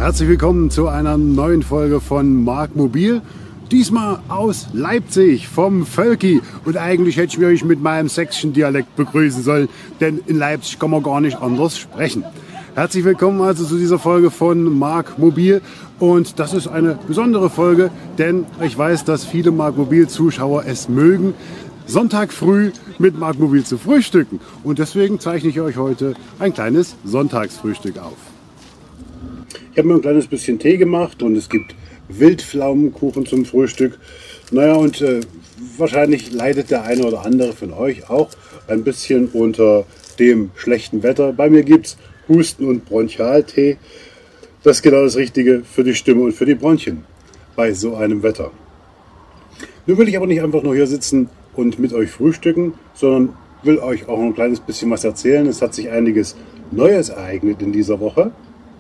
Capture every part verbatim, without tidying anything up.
Herzlich willkommen zu einer neuen Folge von Marc Mobil. Diesmal aus Leipzig vom Völki. Und eigentlich hätte ich mich mit meinem sächsischen Dialekt begrüßen sollen, denn in Leipzig kann man gar nicht anders sprechen. Herzlich willkommen also zu dieser Folge von Marc Mobil. Und das ist eine besondere Folge, denn ich weiß, dass viele Marc Mobil Zuschauer es mögen, Sonntag früh mit Marc Mobil zu frühstücken. Und deswegen zeichne ich euch heute ein kleines Sonntagsfrühstück auf. Ich habe mir ein kleines bisschen Tee gemacht und es gibt Wildpflaumenkuchen zum Frühstück. Naja, und äh, wahrscheinlich leidet der eine oder andere von euch auch ein bisschen unter dem schlechten Wetter. Bei mir gibt es Husten- und Bronchialtee. Das ist genau das Richtige für die Stimme und für die Bronchien bei so einem Wetter. Nun will ich aber nicht einfach nur hier sitzen und mit euch frühstücken, sondern will euch auch noch ein kleines bisschen was erzählen. Es hat sich einiges Neues ereignet in dieser Woche.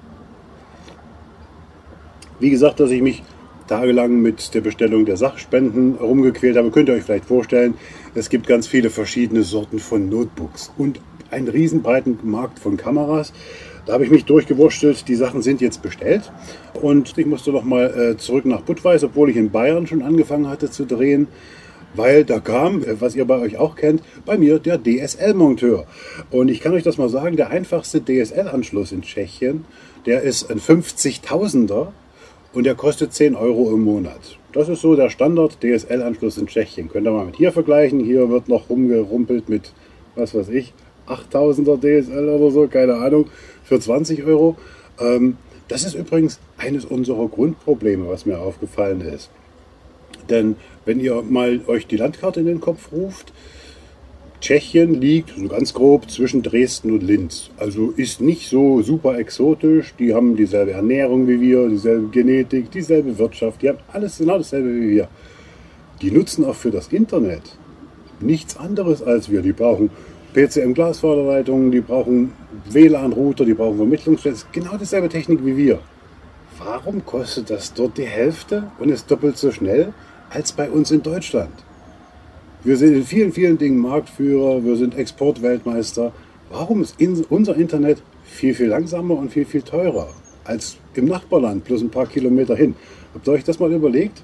Wie gesagt, dass ich mich tagelang mit der Bestellung der Sachspenden herumgequält habe, könnt ihr euch vielleicht vorstellen. Es gibt ganz viele verschiedene Sorten von Notebooks und einen riesenbreiten Markt von Kameras. Da habe ich mich durchgewurschtelt. Die Sachen sind jetzt bestellt und ich musste noch mal äh, zurück nach Budweis, obwohl ich in Bayern schon angefangen hatte zu drehen, weil da kam, äh, was ihr bei euch auch kennt, bei mir der D S L-Monteur. Und ich kann euch das mal sagen, der einfachste D S L-Anschluss in Tschechien, der ist ein fünfzigtausender. Und der kostet zehn Euro im Monat. Das ist so der Standard-D S L-Anschluss in Tschechien. Könnt ihr mal mit hier vergleichen. Hier wird noch rumgerumpelt mit, was weiß ich, achttausender D S L oder so, keine Ahnung, für zwanzig Euro. Ähm, das ist übrigens eines unserer Grundprobleme, was mir aufgefallen ist. Denn wenn ihr mal euch die Landkarte in den Kopf ruft, Tschechien liegt so ganz grob zwischen Dresden und Linz. Also ist nicht so super exotisch. Die haben dieselbe Ernährung wie wir, dieselbe Genetik, dieselbe Wirtschaft. Die haben alles genau dasselbe wie wir. Die nutzen auch für das Internet nichts anderes als wir. Die brauchen P C M-Glasfaserleitungen, die brauchen W L A N-Router, die brauchen Vermittlungsnetz. Genau dieselbe Technik wie wir. Warum kostet das dort die Hälfte und ist doppelt so schnell als bei uns in Deutschland? Wir sind in vielen, vielen Dingen Marktführer, wir sind Exportweltmeister. Warum ist unser Internet viel, viel langsamer und viel, viel teurer als im Nachbarland, plus ein paar Kilometer hin? Habt ihr euch das mal überlegt?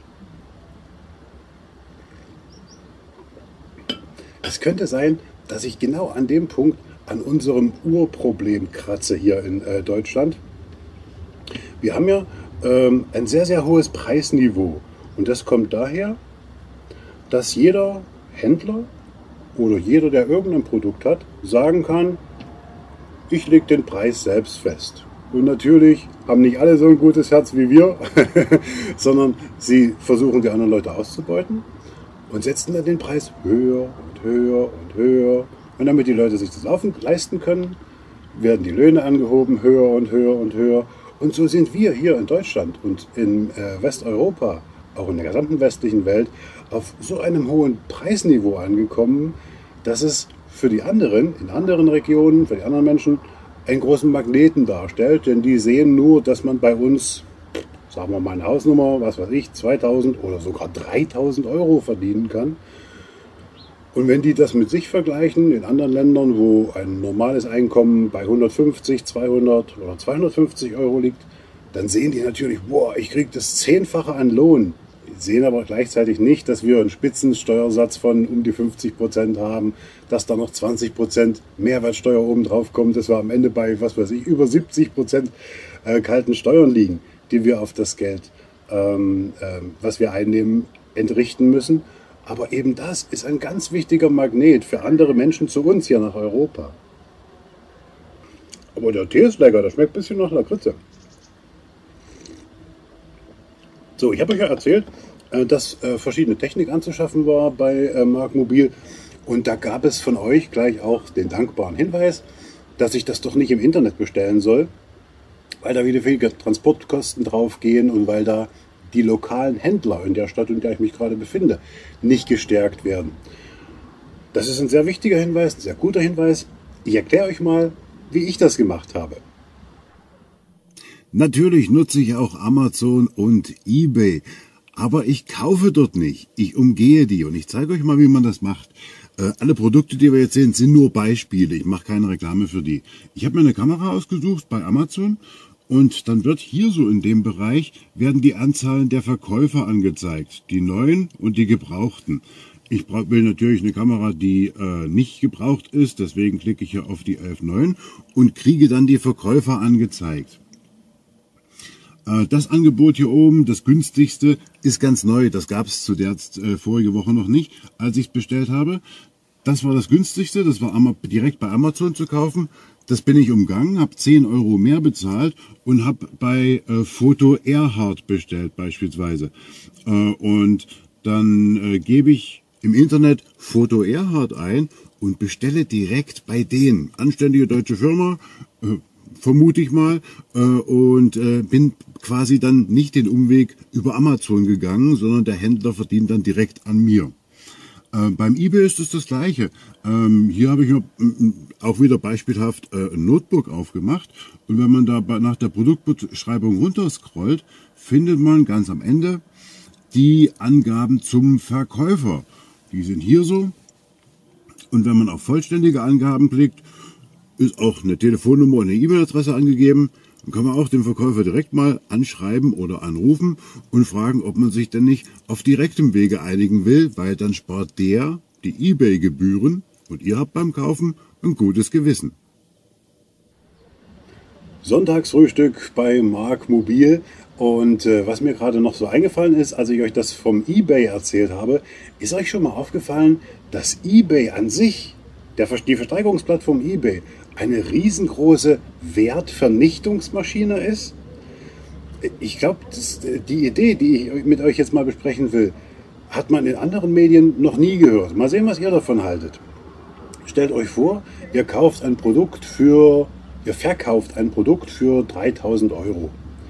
Es könnte sein, dass ich genau an dem Punkt an unserem Urproblem kratze hier in äh, Deutschland. Wir haben ja ähm, ein sehr, sehr hohes Preisniveau. Und das kommt daher, dass jeder Händler oder jeder, der irgendein Produkt hat, sagen kann, ich lege den Preis selbst fest. Und natürlich haben nicht alle so ein gutes Herz wie wir, sondern sie versuchen die anderen Leute auszubeuten und setzen dann den Preis höher und höher und höher. Und damit die Leute sich das leisten können, werden die Löhne angehoben, höher und höher und höher. Und so sind wir hier in Deutschland und in äh, Westeuropa, auch in der gesamten westlichen Welt, auf so einem hohen Preisniveau angekommen, dass es für die anderen, in anderen Regionen, für die anderen Menschen, einen großen Magneten darstellt. Denn die sehen nur, dass man bei uns, sagen wir mal eine Hausnummer, was weiß ich, zweitausend oder sogar dreitausend Euro verdienen kann. Und wenn die das mit sich vergleichen, in anderen Ländern, wo ein normales Einkommen bei hundertfünfzig, zweihundert oder zweihundertfünfzig Euro liegt, dann sehen die natürlich, boah, ich kriege das Zehnfache an Lohn. Die sehen aber gleichzeitig nicht, dass wir einen Spitzensteuersatz von um die fünfzig Prozent haben, dass da noch zwanzig Prozent Mehrwertsteuer oben drauf kommt, dass wir am Ende bei, was weiß ich, über siebzig Prozent äh, kalten Steuern liegen, die wir auf das Geld, ähm, äh, was wir einnehmen, entrichten müssen. Aber eben das ist ein ganz wichtiger Magnet für andere Menschen zu uns hier nach Europa. Aber der Tee ist lecker, der schmeckt ein bisschen nach Lakritze. So, ich habe euch ja erzählt, dass äh, verschiedene Technik anzuschaffen war bei äh, Marc Mobil. Und da gab es von euch gleich auch den dankbaren Hinweis, dass ich das doch nicht im Internet bestellen soll, weil da wieder viele Transportkosten draufgehen und weil da die lokalen Händler in der Stadt, in der ich mich gerade befinde, nicht gestärkt werden. Das ist ein sehr wichtiger Hinweis, ein sehr guter Hinweis. Ich erkläre euch mal, wie ich das gemacht habe. Natürlich nutze ich auch Amazon und eBay, aber ich kaufe dort nicht. Ich umgehe die und ich zeige euch mal, wie man das macht. Äh, alle Produkte, die wir jetzt sehen, sind nur Beispiele. Ich mache keine Reklame für die. Ich habe mir eine Kamera ausgesucht bei Amazon Und dann wird hier so in dem Bereich, werden die Anzahlen der Verkäufer angezeigt, die neuen und die gebrauchten. Ich will natürlich eine Kamera, die äh, nicht gebraucht ist, deswegen klicke ich hier auf die elf neun und kriege dann die Verkäufer angezeigt. Äh, das Angebot hier oben, das günstigste, ist ganz neu. Das gab es zu der äh, vorige Woche noch nicht, als ich es bestellt habe. Das war das günstigste, das war direkt bei Amazon zu kaufen. Das bin ich umgangen, habe zehn Euro mehr bezahlt und habe bei äh, Foto Erhard bestellt beispielsweise. Äh, und dann äh, gebe ich im Internet Foto Erhard ein und bestelle direkt bei denen. Anständige deutsche Firma, äh, vermute ich mal, äh, und äh, bin quasi dann nicht den Umweg über Amazon gegangen, sondern der Händler verdient dann direkt an mir. Äh, beim eBay ist es das Gleiche. Ähm, hier habe ich mir auch wieder beispielhaft äh, ein Notebook aufgemacht und wenn man da nach der Produktbeschreibung runterscrollt, findet man ganz am Ende die Angaben zum Verkäufer. Die sind hier so und wenn man auf vollständige Angaben klickt, ist auch eine Telefonnummer und eine E-Mail-Adresse angegeben. Dann kann man auch den Verkäufer direkt mal anschreiben oder anrufen und fragen, ob man sich denn nicht auf direktem Wege einigen will, weil dann spart der die eBay-Gebühren und ihr habt beim Kaufen ein gutes Gewissen. Sonntagsfrühstück bei Mark Mobil. Und äh, was mir gerade noch so eingefallen ist, als ich euch das vom eBay erzählt habe, ist euch schon mal aufgefallen, dass eBay an sich, der, die Versteigerungsplattform eBay, eine riesengroße Wertvernichtungsmaschine ist? Ich glaube, die Idee, die ich mit euch jetzt mal besprechen will, hat man in anderen Medien noch nie gehört. Mal sehen, was ihr davon haltet. Stellt euch vor, ihr kauft ein Produkt für, ihr verkauft ein Produkt für dreitausend Euro.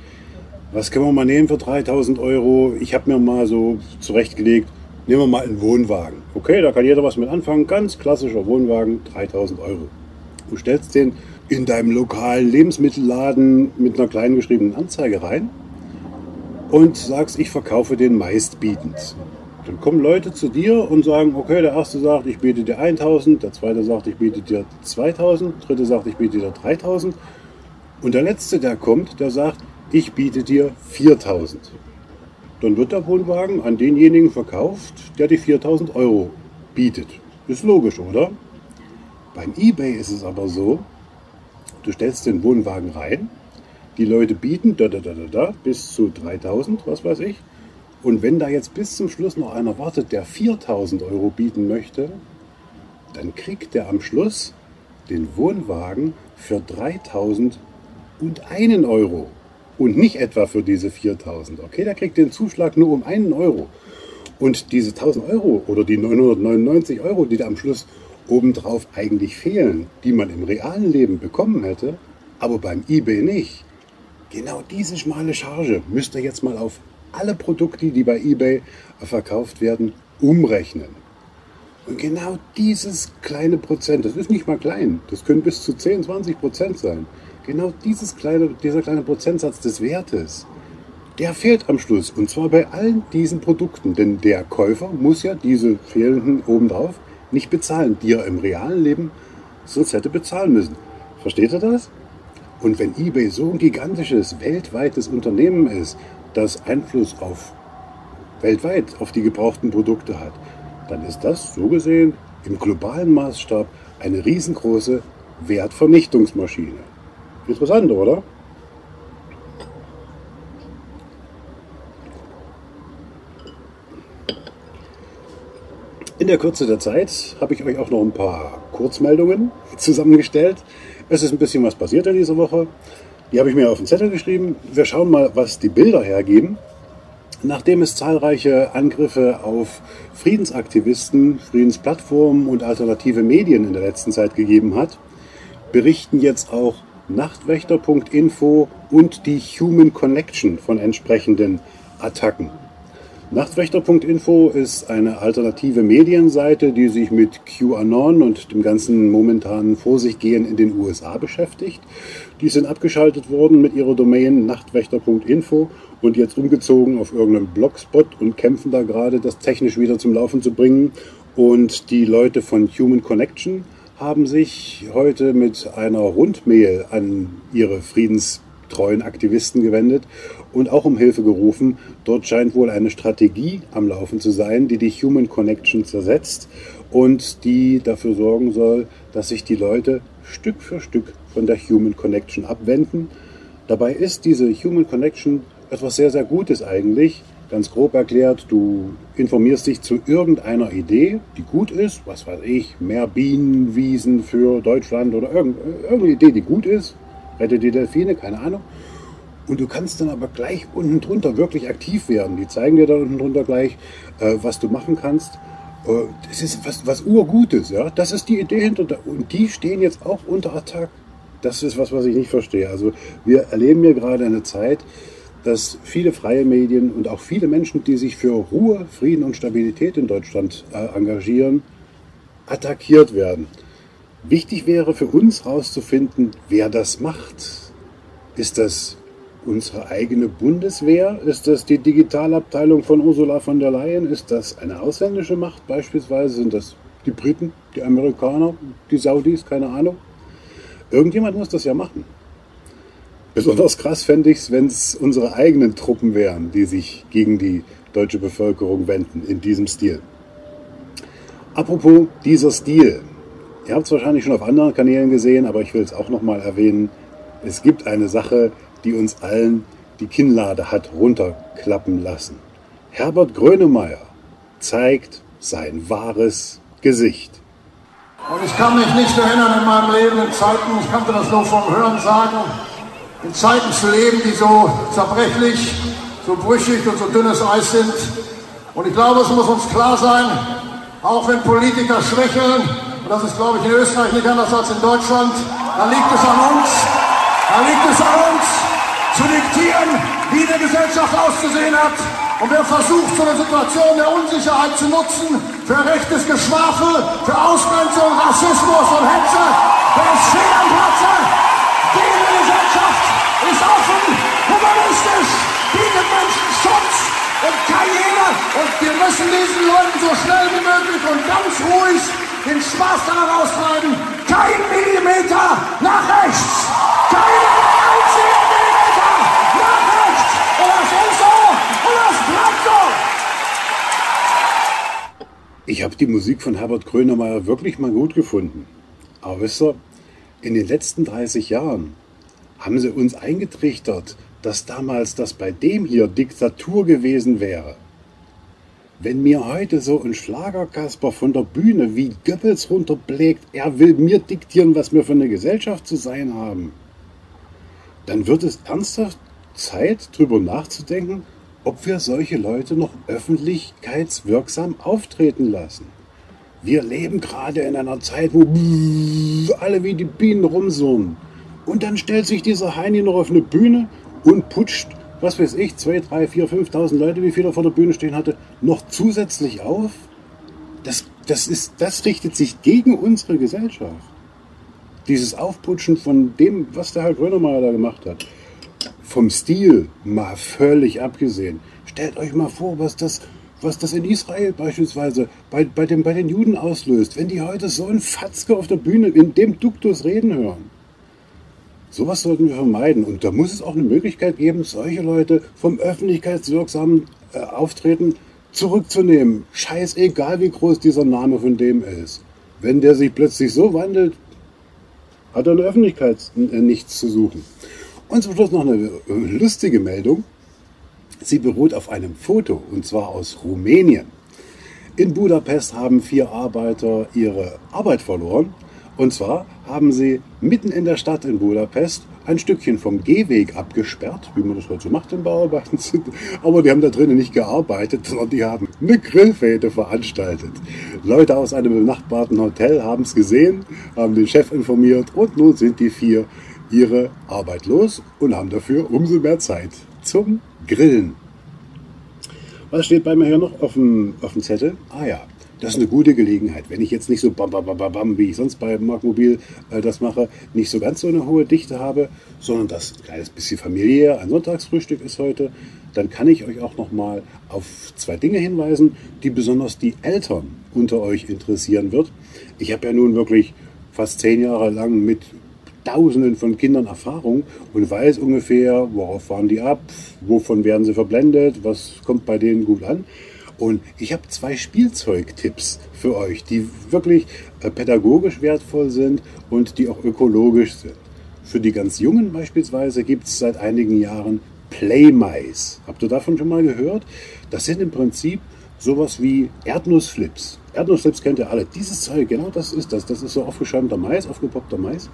Was können wir mal nehmen für dreitausend Euro? Ich habe mir mal so zurechtgelegt, nehmen wir mal einen Wohnwagen. Okay, da kann jeder was mit anfangen. Ganz klassischer Wohnwagen, dreitausend Euro. Du stellst den in deinem lokalen Lebensmittelladen mit einer kleinen geschriebenen Anzeige rein und sagst, ich verkaufe den meistbietend. Dann kommen Leute zu dir und sagen, okay, der erste sagt, ich biete dir tausend, der zweite sagt, ich biete dir zweitausend, der dritte sagt, ich biete dir dreitausend und der letzte, der kommt, der sagt, ich biete dir viertausend. Dann wird der Wohnwagen an denjenigen verkauft, der die viertausend Euro bietet. Ist logisch, oder? Beim eBay ist es aber so, du stellst den Wohnwagen rein, die Leute bieten da, da, da, da, da, bis zu dreitausend, was weiß ich. Und wenn da jetzt bis zum Schluss noch einer wartet, der viertausend Euro bieten möchte, dann kriegt der am Schluss den Wohnwagen für dreitausend und einen Euro. Und nicht etwa für diese viertausend. Okay, der kriegt den Zuschlag nur um einen Euro. Und diese tausend Euro oder die neunhundertneunundneunzig Euro, die da am Schluss obendrauf eigentlich fehlen, die man im realen Leben bekommen hätte, aber beim eBay nicht. Genau diese schmale Charge müsst ihr jetzt mal auf alle Produkte, die bei eBay verkauft werden, umrechnen. Und genau dieses kleine Prozent, das ist nicht mal klein, das können bis zu zehn, zwanzig Prozent sein. Genau dieses kleine, dieser kleine Prozentsatz des Wertes, der fehlt am Schluss. Und zwar bei allen diesen Produkten. Denn der Käufer muss ja diese fehlenden obendrauf nicht bezahlen, die er im realen Leben sonst hätte bezahlen müssen. Versteht ihr das? Und wenn eBay so ein gigantisches, weltweites Unternehmen ist, das Einfluss auf weltweit auf die gebrauchten Produkte hat, dann ist das so gesehen im globalen Maßstab eine riesengroße Wertvernichtungsmaschine. Interessant, oder? In der Kürze der Zeit habe ich euch auch noch ein paar Kurzmeldungen zusammengestellt. Es ist ein bisschen was passiert in dieser Woche. Die habe ich mir auf den Zettel geschrieben. Wir schauen mal, was die Bilder hergeben. Nachdem es zahlreiche Angriffe auf Friedensaktivisten, Friedensplattformen und alternative Medien in der letzten Zeit gegeben hat, berichten jetzt auch Nachtwächter Punkt info und die Human Connection von entsprechenden Attacken. Nachtwächter Punkt info ist eine alternative Medienseite, die sich mit QAnon und dem ganzen momentanen Vor sich gehen in den U S A beschäftigt. Die sind abgeschaltet worden mit ihrer Domain Nachtwächter Punkt info und jetzt umgezogen auf irgendeinen Blogspot und kämpfen da gerade, das technisch wieder zum Laufen zu bringen. Und die Leute von Human Connection haben sich heute mit einer Rundmail an ihre Friedens treuen Aktivisten gewendet und auch um Hilfe gerufen. Dort scheint wohl eine Strategie am Laufen zu sein, die die Human Connection zersetzt und die dafür sorgen soll, dass sich die Leute Stück für Stück von der Human Connection abwenden. Dabei ist diese Human Connection etwas sehr, sehr Gutes eigentlich. Ganz grob erklärt, du informierst dich zu irgendeiner Idee, die gut ist, was weiß ich, mehr Bienenwiesen für Deutschland oder irgendeine Idee, die gut ist, rette die Delfine, keine Ahnung. Und du kannst dann aber gleich unten drunter wirklich aktiv werden. Die zeigen dir da unten drunter gleich, äh, was du machen kannst. Äh, das ist was, was Urgutes, ja. Das ist die Idee hinter, der, und die stehen jetzt auch unter Attack. Das ist was, was ich nicht verstehe. Also wir erleben hier gerade eine Zeit, dass viele freie Medien und auch viele Menschen, die sich für Ruhe, Frieden und Stabilität in Deutschland äh, engagieren, attackiert werden. Wichtig wäre für uns herauszufinden, wer das macht. Ist das unsere eigene Bundeswehr? Ist das die Digitalabteilung von Ursula von der Leyen? Ist das eine ausländische Macht beispielsweise? Sind das die Briten, die Amerikaner, die Saudis? Keine Ahnung. Irgendjemand muss das ja machen. Besonders krass fände ich es, wenn es unsere eigenen Truppen wären, die sich gegen die deutsche Bevölkerung wenden, in diesem Stil. Apropos dieser Stil. Ihr habt es wahrscheinlich schon auf anderen Kanälen gesehen, aber ich will es auch nochmal erwähnen. Es gibt eine Sache, die uns allen die Kinnlade hat runterklappen lassen. Herbert Grönemeyer zeigt sein wahres Gesicht. Und ich kann mich nicht erinnern in meinem Leben in Zeiten, ich kannte das nur vom Hören sagen, in Zeiten zu leben, die so zerbrechlich, so brüchig und so dünnes Eis sind. Und ich glaube, es muss uns klar sein, auch wenn Politiker schwächeln, und das ist, glaube ich, in Österreich nicht anders als in Deutschland, dann liegt es an uns, dann liegt es an uns, zu diktieren, wie eine Gesellschaft auszusehen hat. Und wer versucht, so eine Situation der Unsicherheit zu nutzen, für rechtes Geschwafel, für Ausgrenzung, Rassismus und Hetze, der ist fehl am Platze. Diese Gesellschaft ist offen, humanistisch, bietet Menschen Schutz und Karriere. Und wir müssen diesen Leuten so schnell wie möglich und ganz ruhig den Spaß daran austreiben. Kein Millimeter nach rechts. Keinen einzigen Millimeter nach rechts. Und das ist so und das bleibt so. Ich habe die Musik von Herbert Grönemeyer wirklich mal gut gefunden. Aber wisst ihr, in den letzten dreißig Jahren haben sie uns eingetrichtert, dass damals das bei dem hier Diktatur gewesen wäre. Wenn mir heute so ein Schlagerkasper von der Bühne wie Goebbels runterblägt, er will mir diktieren, was wir für eine Gesellschaft zu sein haben, dann wird es ernsthaft Zeit, darüber nachzudenken, ob wir solche Leute noch öffentlichkeitswirksam auftreten lassen. Wir leben gerade in einer Zeit, wo alle wie die Bienen rumsummen. Und dann stellt sich dieser Heini noch auf eine Bühne und putscht, was weiß ich, zwei, drei, vier, fünftausend Leute, wie viele er vor der Bühne stehen hatte, noch zusätzlich auf. Das, das, ist, das richtet sich gegen unsere Gesellschaft. Dieses Aufputschen von dem, was der Herr Grönemeyer da gemacht hat. Vom Stil mal völlig abgesehen. Stellt euch mal vor, was das, was das in Israel beispielsweise bei, bei, dem, bei den Juden auslöst, wenn die heute so einen Fatzke auf der Bühne in dem Duktus reden hören. Sowas sollten wir vermeiden. Und da muss es auch eine Möglichkeit geben, solche Leute vom öffentlichkeitswirksamen äh, Auftreten zurückzunehmen. Scheißegal, wie groß dieser Name von dem ist. Wenn der sich plötzlich so wandelt, hat er in der Öffentlichkeit äh, nichts zu suchen. Und zum Schluss noch eine äh, lustige Meldung. Sie beruht auf einem Foto, und zwar aus Rumänien. In Budapest haben vier Arbeiter ihre Arbeit verloren. Und zwar haben sie mitten in der Stadt in Budapest ein Stückchen vom Gehweg abgesperrt, wie man das heute so macht in Bauarbeiten. Aber die haben da drinnen nicht gearbeitet, sondern die haben eine Grillfete veranstaltet. Leute aus einem benachbarten Hotel haben es gesehen, haben den Chef informiert und nun sind die vier ihre Arbeit los und haben dafür umso mehr Zeit zum Grillen. Was steht bei mir hier noch auf dem, auf dem Zettel? Ah ja. Das ist eine gute Gelegenheit, wenn ich jetzt nicht so bam, bam, bam, bam, wie ich sonst bei Marktmobil äh, das mache, nicht so ganz so eine hohe Dichte habe, sondern das ein kleines bisschen familiär, ein Sonntagsfrühstück ist heute, dann kann ich euch auch nochmal auf zwei Dinge hinweisen, die besonders die Eltern unter euch interessieren wird. Ich habe ja nun wirklich fast zehn Jahre lang mit Tausenden von Kindern Erfahrung und weiß ungefähr, worauf fahren die ab, wovon werden sie verblendet, was kommt bei denen gut an. Und ich habe zwei Spielzeugtipps für euch, die wirklich äh, pädagogisch wertvoll sind und die auch ökologisch sind. Für die ganz Jungen beispielsweise gibt es seit einigen Jahren Playmice. Habt ihr davon schon mal gehört? Das sind im Prinzip sowas wie Erdnussflips. Erdnussflips kennt ihr alle. Dieses Zeug, genau das ist das. Das ist so aufgeschäumter Mais, aufgepoppter Mais.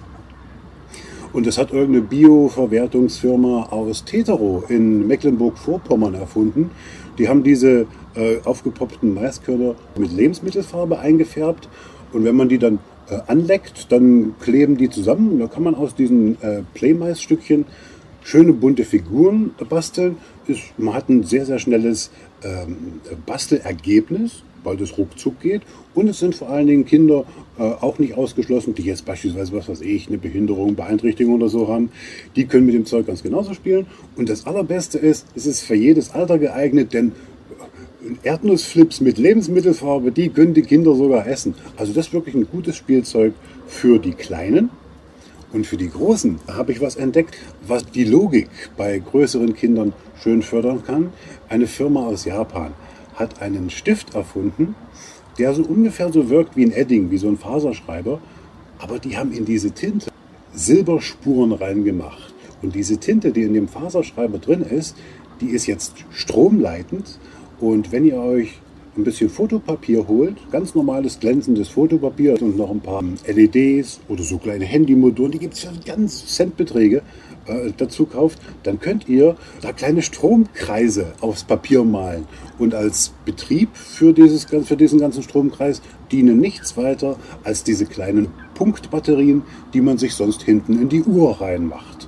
Und das hat irgendeine Bioverwertungsfirma aus Teterow in Mecklenburg-Vorpommern erfunden. Die haben diese äh, aufgepoppten Maiskörner mit Lebensmittelfarbe eingefärbt. Und wenn man die dann äh, anleckt, dann kleben die zusammen. Und da kann man aus diesen äh, Playmais-Stückchen schöne bunte Figuren basteln. Ist, man hat ein sehr, sehr schnelles ähm, Bastelergebnis, weil das ruckzuck geht. Und es sind vor allen Dingen Kinder äh, auch nicht ausgeschlossen, die jetzt beispielsweise, was weiß ich, eine Behinderung, Beeinträchtigung oder so haben. Die können mit dem Zeug ganz genauso spielen. Und das Allerbeste ist, es ist für jedes Alter geeignet, denn Erdnussflips mit Lebensmittelfarbe, die können die Kinder sogar essen. Also das ist wirklich ein gutes Spielzeug für die Kleinen. Und für die Großen habe ich was entdeckt, was die Logik bei größeren Kindern schön fördern kann. Eine Firma aus Japan hat einen Stift erfunden, der so ungefähr so wirkt wie ein Edding, wie so ein Faserschreiber. Aber die haben in diese Tinte Silberspuren reingemacht. Und diese Tinte, die in dem Faserschreiber drin ist, die ist jetzt stromleitend. Und wenn ihr euch ein bisschen Fotopapier holt, ganz normales glänzendes Fotopapier und noch ein paar L E Ds oder so kleine Handymotoren, die gibt es für ganz Centbeträge, äh, dazu kauft, dann könnt ihr da kleine Stromkreise aufs Papier malen. Und als Betrieb für, dieses, für diesen ganzen Stromkreis dienen nichts weiter als diese kleinen Punktbatterien, die man sich sonst hinten in die Uhr reinmacht.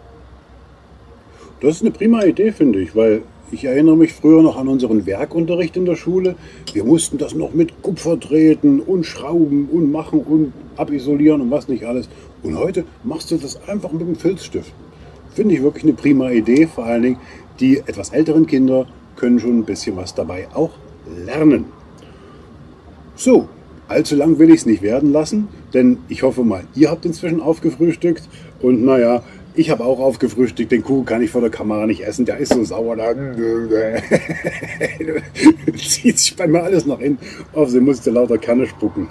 Das ist eine prima Idee, finde ich, weil ich erinnere mich früher noch an unseren Werkunterricht in der Schule. Wir mussten das noch mit Kupfer treten und schrauben und machen und abisolieren und was nicht alles. Und heute machst du das einfach mit dem Filzstift. Finde ich wirklich eine prima Idee. Vor allen Dingen die etwas älteren Kinder können schon ein bisschen was dabei auch lernen. So, allzu lang will ich es nicht werden lassen, denn ich hoffe mal, ihr habt inzwischen aufgefrühstückt. Und naja, ich habe auch aufgefrühstückt, den Kuchen kann ich vor der Kamera nicht essen, der ist so sauer. Da zieht sich bei mir alles nach innen. Auf sie musste lauter Kanne spucken.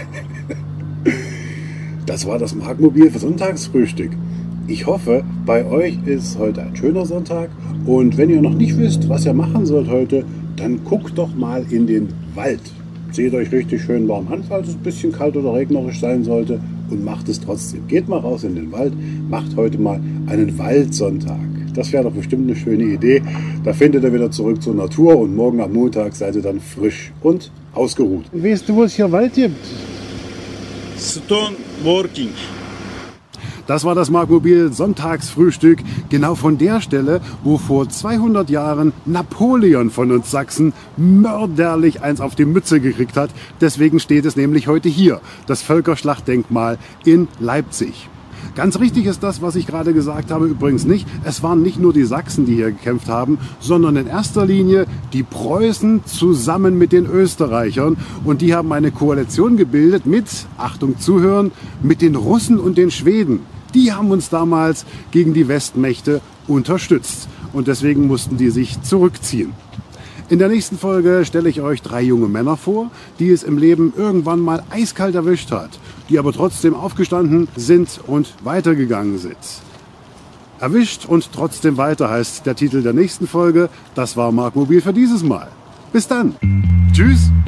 Das war das Marktmobil für Sonntagsfrühstück. Ich hoffe, bei euch ist heute ein schöner Sonntag. Und wenn ihr noch nicht wisst, was ihr machen sollt heute, dann guckt doch mal in den Wald. Seht euch richtig schön warm an, falls es ein bisschen kalt oder regnerisch sein sollte. Und macht es trotzdem. Geht mal raus in den Wald, macht heute mal einen Waldsonntag. Das wäre doch bestimmt eine schöne Idee. Da findet ihr wieder zurück zur Natur und morgen am Montag seid ihr dann frisch und ausgeruht. Weißt du, wo es hier Wald gibt? Stone Working. Das war das Marktmobil Sonntagsfrühstück, genau von der Stelle, wo vor zweihundert Jahren Napoleon von uns Sachsen mörderlich eins auf die Mütze gekriegt hat. Deswegen steht es nämlich heute hier, das Völkerschlachtdenkmal in Leipzig. Ganz richtig ist das, was ich gerade gesagt habe, übrigens nicht. Es waren nicht nur die Sachsen, die hier gekämpft haben, sondern in erster Linie die Preußen zusammen mit den Österreichern. Und die haben eine Koalition gebildet mit, Achtung zuhören, mit den Russen und den Schweden. Die haben uns damals gegen die Westmächte unterstützt. Und deswegen mussten die sich zurückziehen. In der nächsten Folge stelle ich euch drei junge Männer vor, die es im Leben irgendwann mal eiskalt erwischt hat, die aber trotzdem aufgestanden sind und weitergegangen sind. Erwischt und trotzdem weiter heißt der Titel der nächsten Folge. Das war Marktmobil für dieses Mal. Bis dann. Tschüss.